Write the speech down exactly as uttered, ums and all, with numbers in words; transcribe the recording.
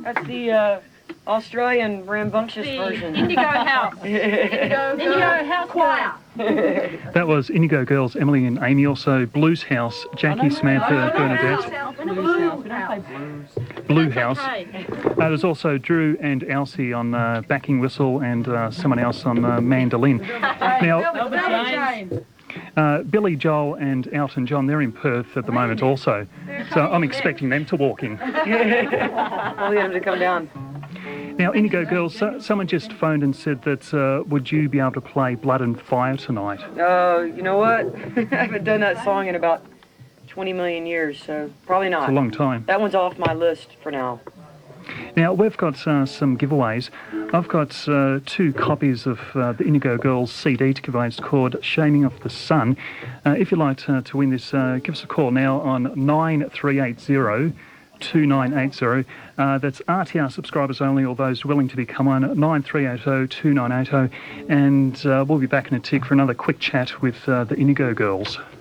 That's the uh, Australian rambunctious The version. Indigo House. Indigo, Indigo House Choir. That was Indigo Girls, Emily and Amy. Also Blues House, Jackie, Samantha, Bernadette. Blue House. Blue House. Uh, there's also Drew and Elsie on uh, backing whistle and uh, someone else on uh, mandolin. Now, James. uh, Billy Joel and Elton John, they're in Perth at the moment also. So I'm expecting them to walk in. We'll get him to come down. Now, Indigo Girls, uh, someone just phoned and said that uh, would you be able to play Blood and Fire tonight? Oh, you know what? I haven't done that song in about twenty million years, so probably not. It's a long time. That one's off my list for now. Now, we've got uh, some giveaways. I've got uh, two copies of uh, the Indigo Girls C D to give away. It's called Shaming of the Sun. Uh, if you'd like to, to win this, uh, give us a call now on nine three eight zero two nine eight zero. Uh, that's R T R subscribers only, or those willing to become one, nine three eight zero two nine eight zero. And uh, we'll be back in a tick for another quick chat with uh, the Indigo Girls.